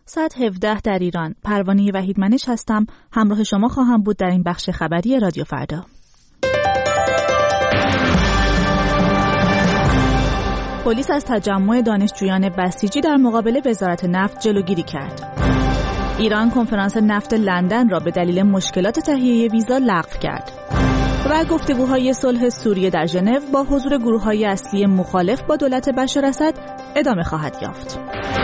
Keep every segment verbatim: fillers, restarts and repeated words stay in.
ساعت هفده در ایران. پروانه وحیدمنش هستم. همراه شما خواهم بود در این بخش خبری رادیو فردا. پلیس از تجمع دانشجویان بسیجی در مقابل وزارت نفت جلوگیری کرد. ایران کنفرانس نفت لندن را به دلیل مشکلات تهیه ویزا لغو کرد. و گفتگوهای صلح سوریه در ژنو با حضور گروه‌های اصلی مخالف با دولت بشار اسد ادامه خواهد یافت.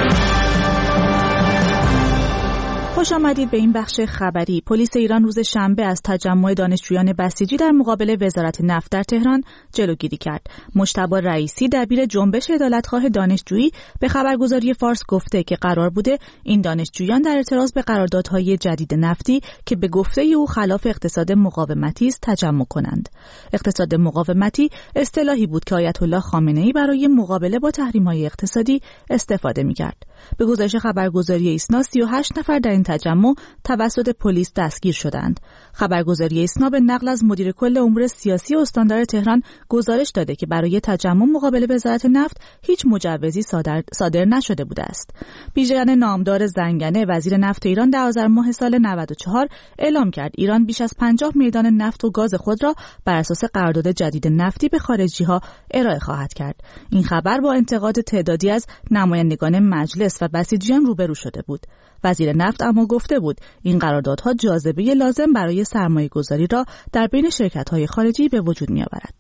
خوش آمدید به این بخش خبری. پلیس ایران روز شنبه از تجمع دانشجویان بسیجی در مقابل وزارت نفت در تهران جلوگیری کرد. مجتبی رئیسی دبیر جنبش عدالتخواه دانشجویی به خبرگزاری فارس گفته که قرار بوده این دانشجویان در اعتراض به قراردادهای جدید نفتی که به گفته او خلاف اقتصاد مقاومتی است تجمع کنند. اقتصاد مقاومتی اصطلاحی بود که آیت الله خامنه‌ای برای مقابله با تحریم‌های اقتصادی استفاده می‌کرد. به گزارش خبرگزاری ایسنا سی و هشت نفر در این تجمع توسط پلیس دستگیر شدند. خبرگزاری ایسنا به نقل از مدیر کل امور سیاسی استاندار تهران گزارش داده که برای تجمع مقابل وزارت نفت هیچ مجوزی صادر, صادر نشده بوده است. بیژن نامدار زنگنه وزیر نفت ایران در آذر ماه سال نود و چهار اعلام کرد ایران بیش از پنجاه میدان نفت و گاز خود را بر اساس قرارداد جدید نفتی به خارجی‌ها ارائه خواهد کرد. این خبر با انتقاد تعدادی از نمایندگان مجلس و بسیجیان روبرو شده بود. وزیر نفت اما گفته بود این قراردادها جاذبه لازم برای سرمایه‌گذاری را در بین شرکت‌های خارجی به وجود می‌آورد.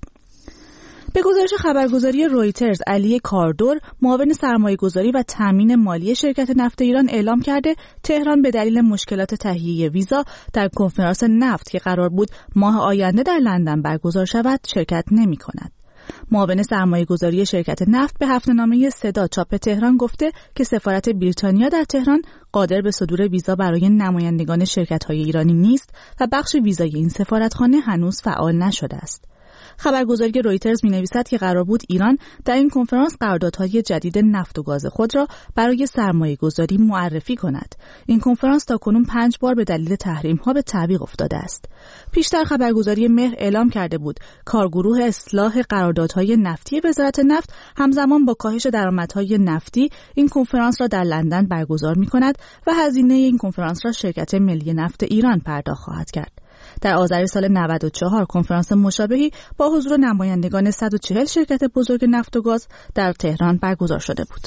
به گزارش خبرگزاری رویترز، علی کاردور، معاون سرمایه‌گذاری و تامین مالی شرکت نفت ایران اعلام کرده تهران به دلیل مشکلات تهیه ویزا در کنفرانس نفت که قرار بود ماه آینده در لندن برگزار شود شرکت نمی‌کند. معاون سرمایه‌گذاری شرکت نفت به هفته‌نامه صدا چاپ تهران گفته که سفارت بریتانیا در تهران قادر به صدور ویزا برای نمایندگان شرکت‌های ایرانی نیست و بخش ویزای این سفارتخانه هنوز فعال نشده است. خبرگزاری رویترز می‌نویسد که قرار بود ایران در این کنفرانس قراردادهای جدید نفت و گاز خود را برای سرمایه‌گذاری معرفی کند. این کنفرانس تاکنون پنج بار به دلیل تحریم‌ها به تعویق افتاده است. پیشتر خبرگزاری مهر اعلام کرده بود کارگروه اصلاح قراردادهای نفتی وزارت نفت همزمان با کاهش درآمدهای نفتی این کنفرانس را در لندن برگزار می‌کند و هزینه این کنفرانس را شرکت ملی نفت ایران پرداخت خواهد کرد. در آذر سال نود و چهار کنفرانس مشابهی با حضور نمایندگان صد و چهل شرکت بزرگ نفت و گاز در تهران برگزار شده بود.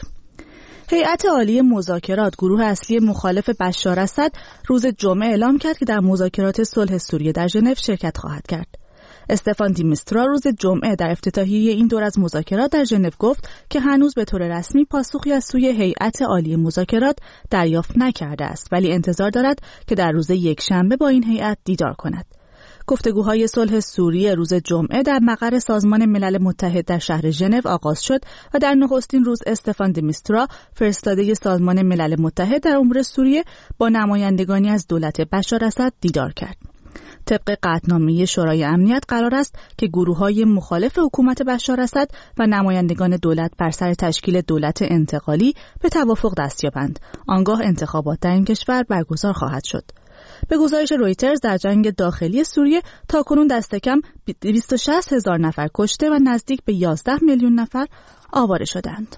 هیئت عالی مذاکرات، گروه اصلی مخالف بشار اسد، روز جمعه اعلام کرد که در مذاکرات صلح سوریه در ژنو شرکت خواهد کرد. استفان دیمیسترا روز جمعه در افتتاحیه این دور از مذاکرات در ژنو گفت که هنوز به طور رسمی پاسخی از سوی هیئت عالی مذاکرات دریافت نکرده است، ولی انتظار دارد که در روز یکشنبه با این هیئت دیدار کند. گفتگوهای صلح سوریه روز جمعه در مقر سازمان ملل متحد در شهر ژنو آغاز شد و در نخستین روز استفان دیمیسترا، فرستاده سازمان ملل متحد در امور سوریه، با نمایندگانی از دولت بشار اسد دیدار کرد. طبق قطعنامه شورای امنیت قرار است که گروه‌های مخالف حکومت بشار اسد و نمایندگان دولت بر سر تشکیل دولت انتقالی به توافق دست یابند. آنگاه انتخابات در این کشور برگزار خواهد شد. به گزارش رویترز در جنگ داخلی سوریه تاکنون دست کم دویست و شصت هزار نفر کشته و نزدیک به یازده میلیون نفر آواره شدند.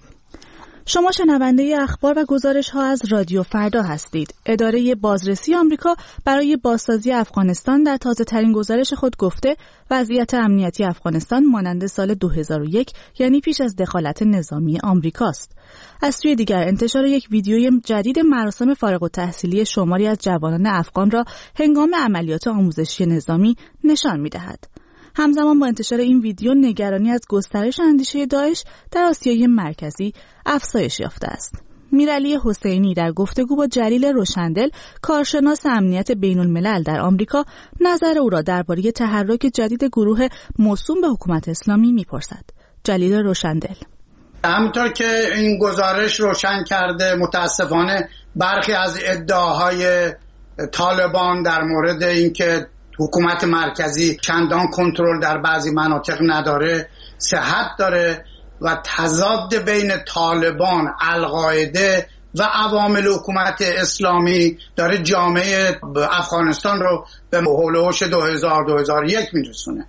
شما شنونده اخبار و گزارش‌ها از رادیو فردا هستید. اداره بازرسی آمریکا برای بازسازی افغانستان در تازه‌ترین گزارش خود گفته وضعیت امنیتی افغانستان مانند سال دو هزار و یک، یعنی پیش از دخالت نظامی آمریکاست. از سوی دیگر انتشار یک ویدیوی جدید مراسم فارغ التحصیلی شماری از جوانان افغان را هنگام عملیات آموزشی نظامی نشان می‌دهد. همزمان با انتشار این ویدیو نگرانی از گسترش اندیشه داعش در آسیای مرکزی افزایش یافته است. میرعلی حسینی در گفتگو با جلیل روشندل، کارشناس امنیت بین الملل در آمریکا، نظر او را درباره تحرک جدید گروه موسوم به حکومت اسلامی میپرسد. جلیل روشندل: همونطور که این گزارش روشن کرده، متاسفانه برخی از ادعاهای طالبان در مورد اینکه حکومت مرکزی چندان کنترل در بعضی مناطق نداره صحت داره و تضاد بین طالبان، القاعده و عوامل حکومت اسلامی داره جامعه افغانستان رو به هولوش دو هزار دو هزار و یک میرسونه.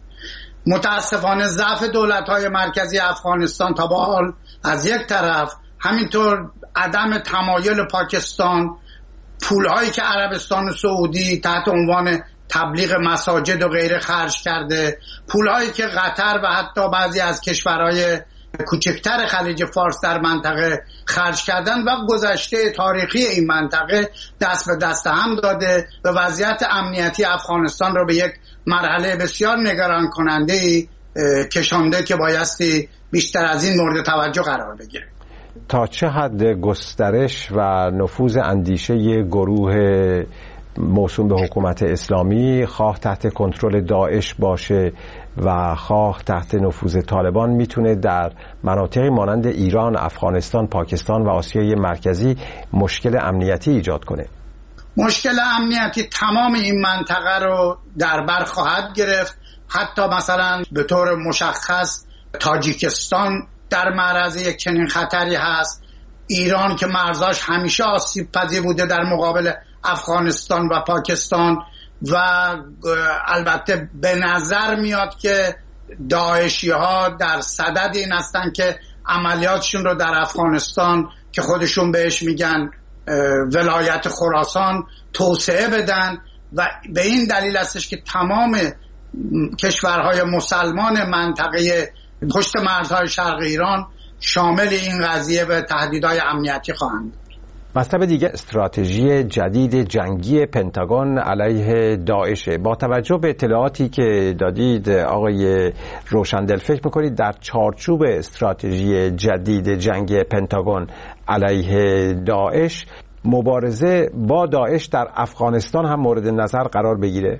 متاسفانه ضعف دولت‌های مرکزی افغانستان تا به حال از یک طرف، همینطور عدم تمایل پاکستان، پولهایی که عربستان سعودی تحت عنوان تبلیغ مساجد و غیره خرج کرده، پولهایی که قطر و حتی بعضی از کشورهای کوچکتر خلیج فارس در منطقه خرج کردن و گذشته تاریخی این منطقه دست به دست هم داده و وضعیت امنیتی افغانستان را به یک مرحله بسیار نگران کننده کشانده که بایستی بیشتر از این مورد توجه قرار بگیره. تا چه حد گسترش و نفوذ اندیشه گروه موسوم به حکومت اسلامی، خواه تحت کنترل داعش باشه و خواه تحت نفوذ طالبان، میتونه در مناطقی مانند ایران، افغانستان، پاکستان و آسیای مرکزی مشکل امنیتی ایجاد کنه؟ مشکل امنیتی تمام این منطقه رو در بر خواهد گرفت. حتی مثلا به طور مشخص تاجیکستان در معرض یک چنین خطری هست. ایران که مرزاش همیشه آسیب پذیر بوده در مقابل افغانستان و پاکستان و البته به نظر میاد که داعشی ها در صدد این هستن که عملیاتشون رو در افغانستان که خودشون بهش میگن ولایت خراسان توسعه بدن و به این دلیل هستش که تمام کشورهای مسلمان منطقه پشت مرزهای شرق ایران شامل این قضیه و تهدیدهای امنیتی خواهند بود. مطلب دیگه استراتژی جدید جنگی پنتاگون علیه داعشه. با توجه به اطلاعاتی که دادید آقای روشندل، فکر میکنید در چارچوب استراتژی جدید جنگی پنتاگون علیه داعش مبارزه با داعش در افغانستان هم مورد نظر قرار بگیره؟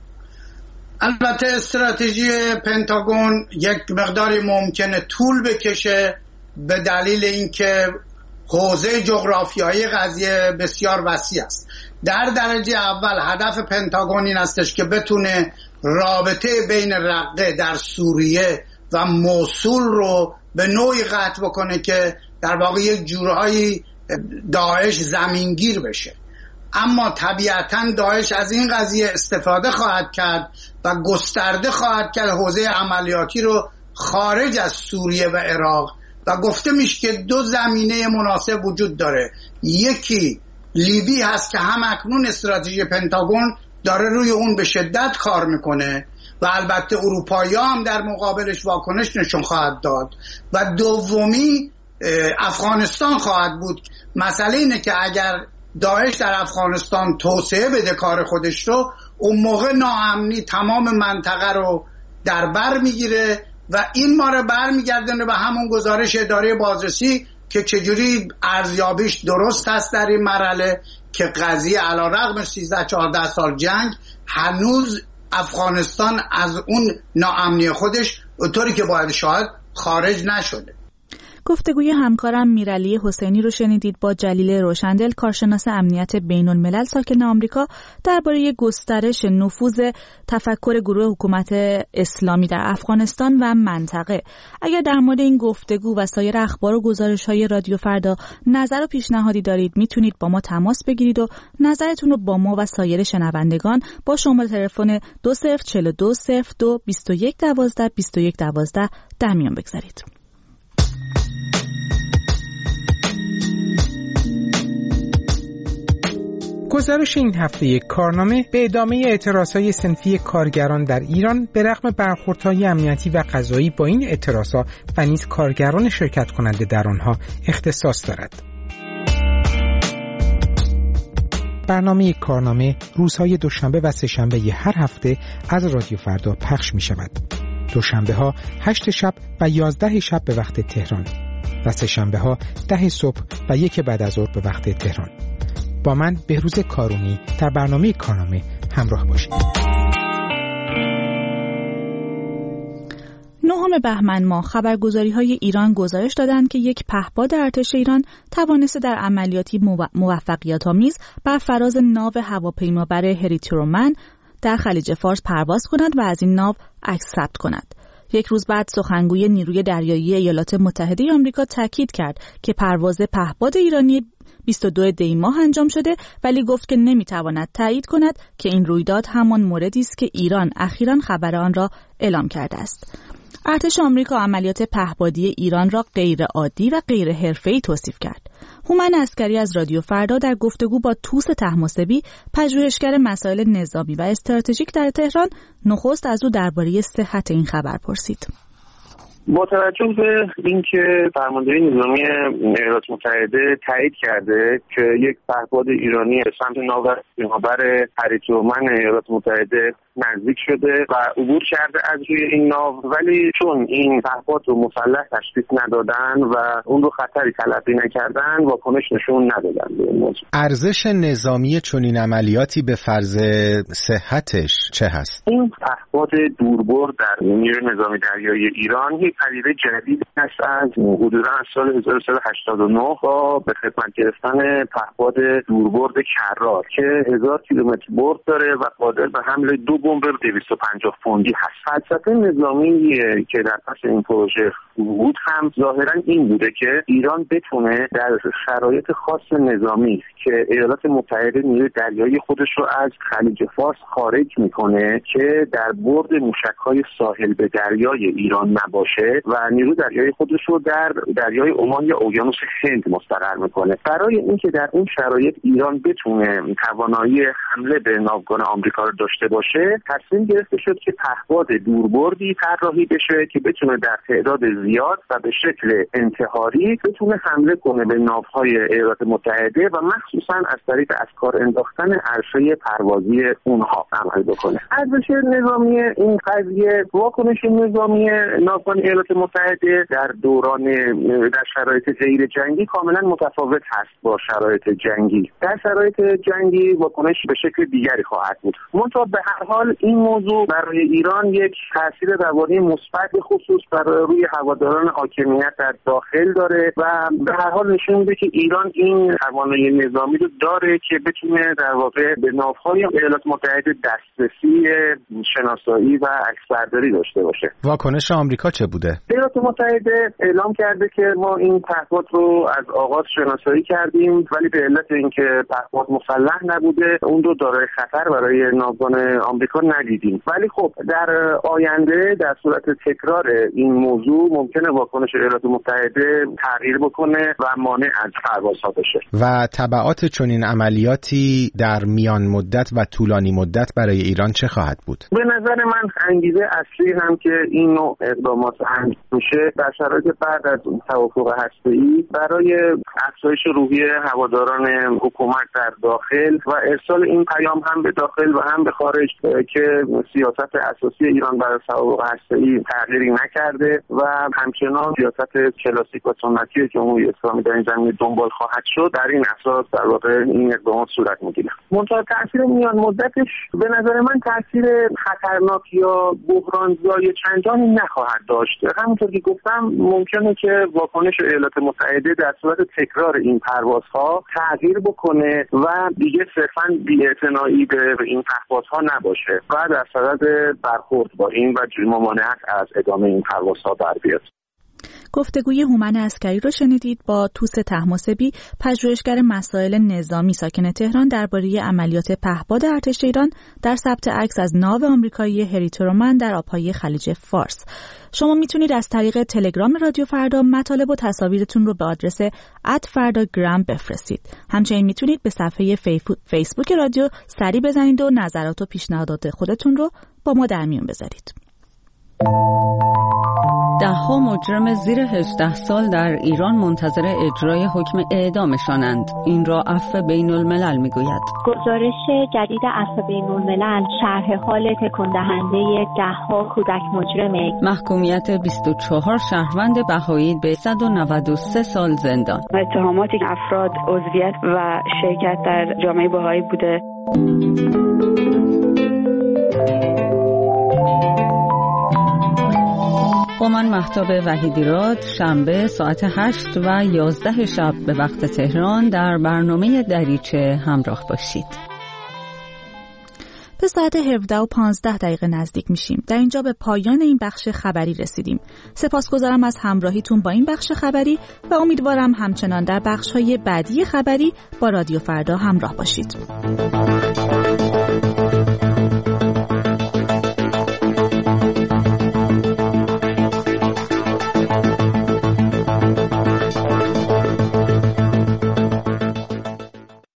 البته استراتژی پنتاگون یک مقداری ممکنه طول بکشه به دلیل اینکه حوزه جغرافیایی قضیه بسیار وسیع است. در درجه اول هدف پنتاگون این استش که بتونه رابطه بین رقه در سوریه و موصول رو به نوعی قطع بکنه که در واقع یک جورهایی داعش زمینگیر بشه. اما طبیعتاً داعش از این قضیه استفاده خواهد کرد و گسترده خواهد کرد حوزه عملیاتی رو خارج از سوریه و عراق و گفته میشه که دو زمینه مناسب وجود داره. یکی لیبی هست که هم اکنون استراتژی پنتاگون داره روی اون به شدت کار میکنه و البته اروپایی هم در مقابلش واکنش نشون خواهد داد و دومی افغانستان خواهد بود. مسئله اینه که اگر داعش در افغانستان توسعه بده کار خودش رو، اون موقع ناامنی تمام منطقه رو در بر میگیره و این ما رو بر میگردونه به همون گزارش اداره بازرسی که چجوری ارزیابیش درست هست در این مرحله که قضیه علیرغم سیزده چهارده سال جنگ هنوز افغانستان از اون ناامنی خودش اونطوری که باید شاید خارج نشده. گفتگوی همکارم میرعلی حسینی رو شنیدید با جلیل روشندل، کارشناس امنیت بین الملل ساکن آمریکا، درباره گسترش نفوذ تفکر گروه حکومت اسلامی در افغانستان و منطقه. اگر در مورد این گفتگو و سایر اخبار و گزارش‌های رادیو فردا نظر و پیشنهادی دارید میتونید با ما تماس بگیرید و نظرتون رو با ما و سایر شنوندگان با شماره تلفن دو صفر چهار دو صفر دو بیست و یک دوازده بیست و یک دوازده در میان بگذارید. گزارش این هفته یک کارنامه به ادامه اعتراضهای صنفی کارگران در ایران به رغم برخوردهای امنیتی و قضایی با این اعتراضها و نیز کارگران شرکت کننده در آنها اختصاص دارد. برنامه یک کارنامه روزهای دوشنبه و سه‌شنبه هر هفته از رادیو فردا پخش می شود. دوشنبه ها هشت شب و یازده شب به وقت تهران و سه‌شنبه ها ده صبح و یک بعد از ظهر به وقت تهران. با من بهروز کارونی در برنامه کارنامه همراه باشید. نهم بهمن ماه خبرگزاری‌های ایران گزارش دادند که یک پهپاد ارتش ایران توانسته در عملیاتی موفقیت‌آمیز بر فراز ناو هواپیمابر هری ترومن در خلیج فارس پرواز کند و از این ناو عکس ثبت کند. یک روز بعد سخنگوی نیروی دریایی ایالات متحده آمریکا تاکید کرد که پرواز پهپاد ایرانی بیست و دو دی ماه انجام شده، ولی گفت که نمیتواند تایید کند که این رویداد همان موردی است که ایران اخیراً خبر آن را اعلام کرده است. ارتش آمریکا عملیات پهپادی ایران را غیر عادی و غیر حرفه‌ای توصیف کرد. هومن عسکری از رادیو فردا در گفتگو با توس طهماسبی، پژوهشگر مسائل نظامی و استراتژیک در تهران، نخست از او درباره صحت این خبر پرسید. با توجه به اینکه فرماندهی نظامی ایالات متحده تایید کرده که یک پهپاد ایرانی سمت ناو بر هریتورمن ایالات متحده نزدیک شده و عبور کرده از روی این ناو، ولی چون این پهپاد رو مسلح تشخیص ندادن و اون رو خطری تلقی نکردن، واکنش نشون ندادن به این موضوع. ارزش نظامی چنین عملیاتی به فرض صحتش چه هست؟ این پهپاد دوربرد در نیروی نظامی دریایی ایران یک پدیده جدید است از حدوداً از سال هزار و سیصد و هشتاد و نه با به خدمت گرفتن پهپاد دوربرد کرار که هزار کیلومتر برد داره و قادر به حمل دو بمب دویست و پنجاه پوندی هست. فلسفه نظامی که در پس این پروژه بود هم ظاهراً این بوده که ایران بتونه در شرایط خاص نظامی که ایالات متحده نیروی دریایی خودش رو از خلیج فارس خارج میکنه که در برد موشک‌های ساحل به دریای ایران نباشه و نیروی دریایی خودش رو در دریای عمان یا اقیانوس هند مستقر میکنه. برای اینکه در این شرایط ایران بتونه توانایی حمله به ناوگان آمریکا رو داشته باشه، تصمیم گرفته شد که پهپاد دوربردی طراحی بشه که بتونه در تعداد زیاد و به شکل انتحاری بتونه حمله کنه به ناوهای ایالات متحده و مخصوصا از طریق از کار انداختن عرصه پروازی اونها عمل بکنه. ارزش نظامی این قضیه، واکنش نظامی ناوگان ایالات متحده در دوران در شرایط غیر جنگی کاملا متفاوت هست با شرایط جنگی. در شرایط جنگی واکنش به شکل دیگری خواهد بود. منتها به هر حال این موضوع برای ایران یک تاثیر روانی مثبت خصوص برای روی هواداران حاکمیت در داخل داره و به هر حال نشون میده که ایران این توانایی نظامی رو داره که بتونه در واقع به ناوهای ایالات متحده دسترسی شناسایی و عکسبرداری داشته باشه. واکنش آمریکا چه بوده؟ ایالات متحده اعلام کرده که ما این پهپاد رو از آغاز شناسایی کردیم، ولی به علت اینکه پهپاد مسلح نبوده اون رو دارای خطر برای ناوگان آمریکا ندیدیم. ولی خب در آینده در صورت تکرار این موضوع ممکنه واکنش ایالات متحده تغییر بکنه و مانع از پروازها بشه. و تبعات چنین عملیاتی در میان مدت و طولانی مدت برای ایران چه خواهد بود؟ به نظر من انگیزه اصلی هم که این نوع اقدامات انجام میشه در شرایط بعد از توافق هسته‌ای برای افزایش روحیه هواداران حکومت در داخل و ارسال این پیام هم به داخل و هم به خارج که سیاست اساسی ایران برای توافق هسته‌ای تغییری نکرده و همچنان سیاست کلاسیک و سنتی جمهوری اسلامی در این زمینه دنبال خواهد شد. در این اساس در واقع این اقدامات صورت میگیره. منتها تاثیر میان مدتش به نظر من تاثیر خطرناک یا بحرانزای چندانی نخواهد داشت. همونطور که گفتم ممکنه که واکنش ایالات متحده در صورت تکرار این پروازها تغییر بکنه و دیگه صرفاً بی‌اعتنایی به این پهپادها نباشه و در صدد برخورد با این و ممانعت از ادامه این پروازها بر بیاد. گفتگوی هومن عسکری رو شنیدید با توس طهماسبی، پژوهشگر مسائل نظامی ساکن تهران، درباره عملیات پهپاد ارتش ایران در ثبت عکس از ناو آمریکایی هریتورمن در آبهای خلیج فارس. شما میتونید از طریق تلگرام رادیو فردا مطالب و تصاویرتون رو به آدرس ات فرداگرام بفرستید. همچنین میتونید به صفحه فیسبوک رادیو سری بزنید و نظرات و پیشنهادات خودتون رو با ما در میون بذارید. ده‌ها مجرم زیر هجده سال در ایران منتظر اجرای حکم اعدامشانند. این را عفو بین الملل میگوید. گزارش جدید عفو بین الملل شرح حال تکان دهنده ده‌ها کودک مجرم. محکومیت بیست و چهار شهروند بهایی به صد و نود و سه سال زندان. اتهامات افراد عضویت و شرکت در جامعه بهایی بوده. با من مهتاب وحیدیراد، شنبه ساعت هشت و یازده شب به وقت تهران در برنامه دریچه همراه باشید. به ساعت هفده و پانزده دقیقه نزدیک میشیم. در اینجا به پایان این بخش خبری رسیدیم. سپاسگزارم از همراهیتون با این بخش خبری و امیدوارم همچنان در بخش‌های بعدی خبری با رادیو فردا همراه باشید.